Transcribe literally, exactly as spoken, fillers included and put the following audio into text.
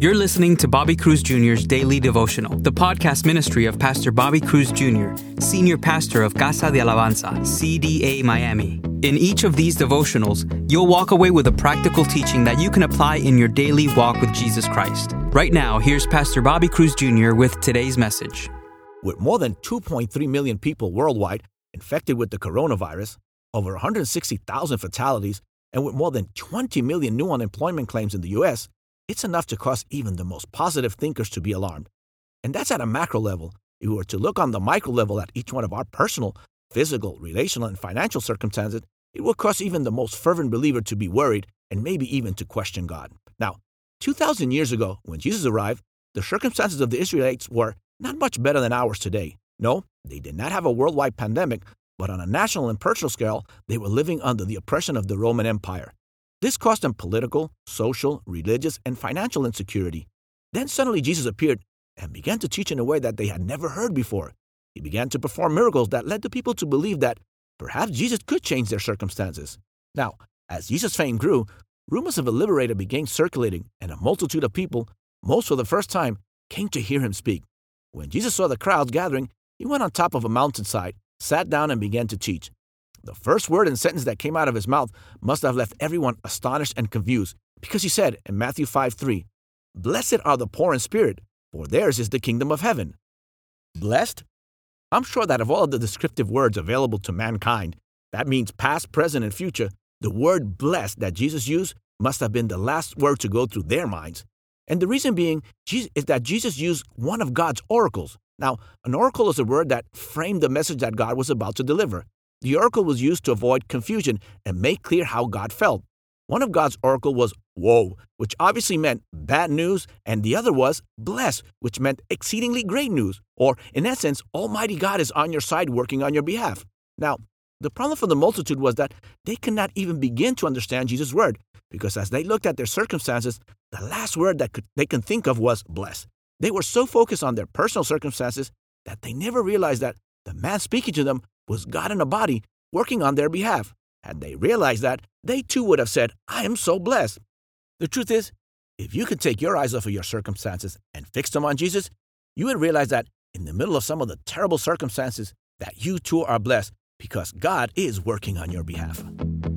You're listening to Bobby Cruz Junior's Daily Devotional, the podcast ministry of Pastor Bobby Cruz Junior, Senior Pastor of Casa de Alabanza, C D A Miami. In each of these devotionals, you'll walk away with a practical teaching that you can apply in your daily walk with Jesus Christ. Right now, here's Pastor Bobby Cruz Junior with today's message. With more than two point three million people worldwide infected with the coronavirus, over one hundred sixty thousand fatalities, and with more than twenty million new unemployment claims in the U S, it's enough to cause even the most positive thinkers to be alarmed. And that's at a macro level. If we were to look on the micro level at each one of our personal, physical, relational, and financial circumstances, it will cause even the most fervent believer to be worried and maybe even to question God. Now, two thousand years ago, when Jesus arrived, the circumstances of the Israelites were not much better than ours today. No, they did not have a worldwide pandemic, but on a national and personal scale, they were living under the oppression of the Roman Empire. This caused them political, social, religious, and financial insecurity. Then suddenly Jesus appeared and began to teach in a way that they had never heard before. He began to perform miracles that led the people to believe that perhaps Jesus could change their circumstances. Now, as Jesus' fame grew, rumors of a liberator began circulating, and a multitude of people, most for the first time, came to hear him speak. When Jesus saw the crowds gathering, he went on top of a mountainside, sat down, and began to teach. The first word and sentence that came out of his mouth must have left everyone astonished and confused, because he said in Matthew five three, "Blessed are the poor in spirit, for theirs is the kingdom of heaven." Blessed? I'm sure that of all of the descriptive words available to mankind, that means past, present, and future, the word blessed that Jesus used must have been the last word to go through their minds. And the reason being is that Jesus used one of God's oracles. Now, an oracle is a word that framed the message that God was about to deliver. The oracle was used to avoid confusion and make clear how God felt. One of God's oracle was woe, which obviously meant bad news, and the other was bless, which meant exceedingly great news, or in essence, Almighty God is on your side working on your behalf. Now, the problem for the multitude was that they could not even begin to understand Jesus' word, because as they looked at their circumstances, the last word that could, they could think of was bless. They were so focused on their personal circumstances that they never realized that the man speaking to them was God in a body working on their behalf. Had they realized that, they too would have said, "I am so blessed." The truth is, if you could take your eyes off of your circumstances and fix them on Jesus, you would realize that in the middle of some of the terrible circumstances, that you too are blessed because God is working on your behalf.